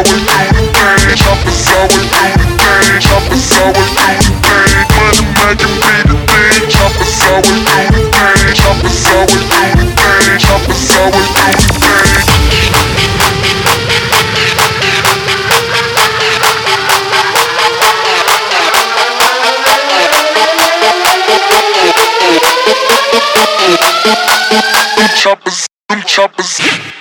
choppers.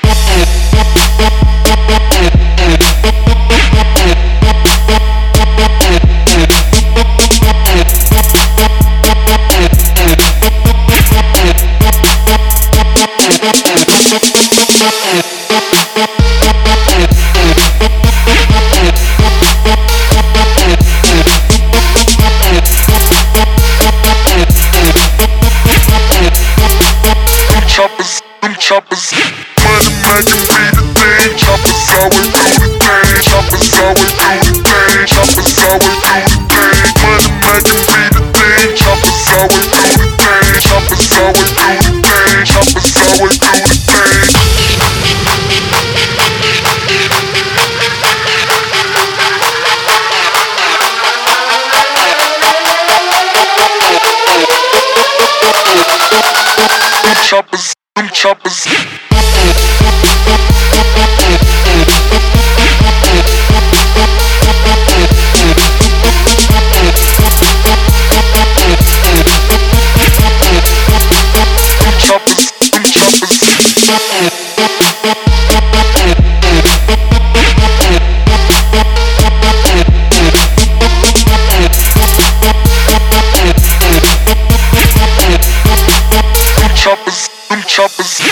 Choppers, money making be the thing. Choppers always do the thing. Choppers always do the thing. Choppers always do the thing. Money making be the thing. Choppers always do the thing. Choppers always do the thing. Choppers always do the thing. Choppers. Choppers. Choppers.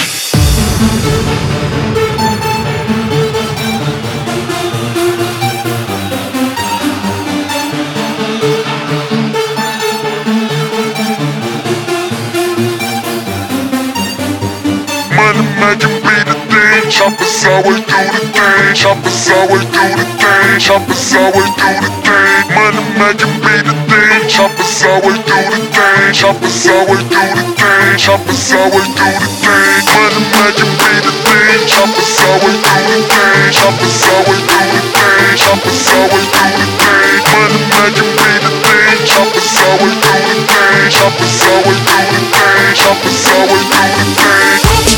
Money making be the thing. Choppers always do the thing. Choppers always do the thing. Choppers always do the thing. Money making be the thing. Choppers always do the thing. Choppers always do the thing. Choppers always do the thing. Money making be the thing. Choppers always do the thing. Choppers always do the thing. Choppers always do the thing. Money making be the thing. Choppers always do the thing. Choppers always do the thing. Choppers always do the thing.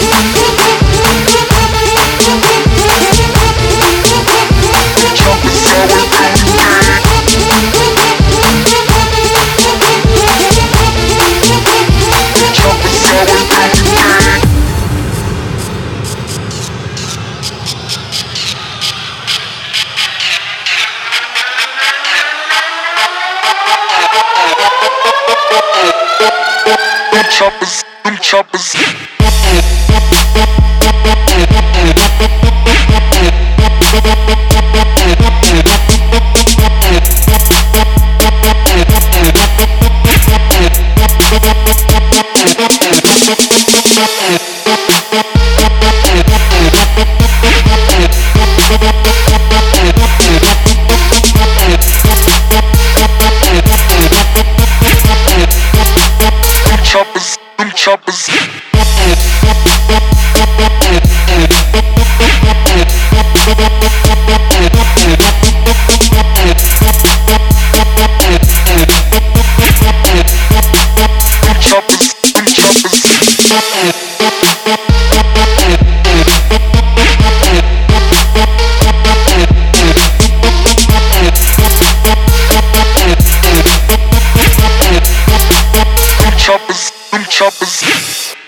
Choppers, choppers. Choppers. Choppers.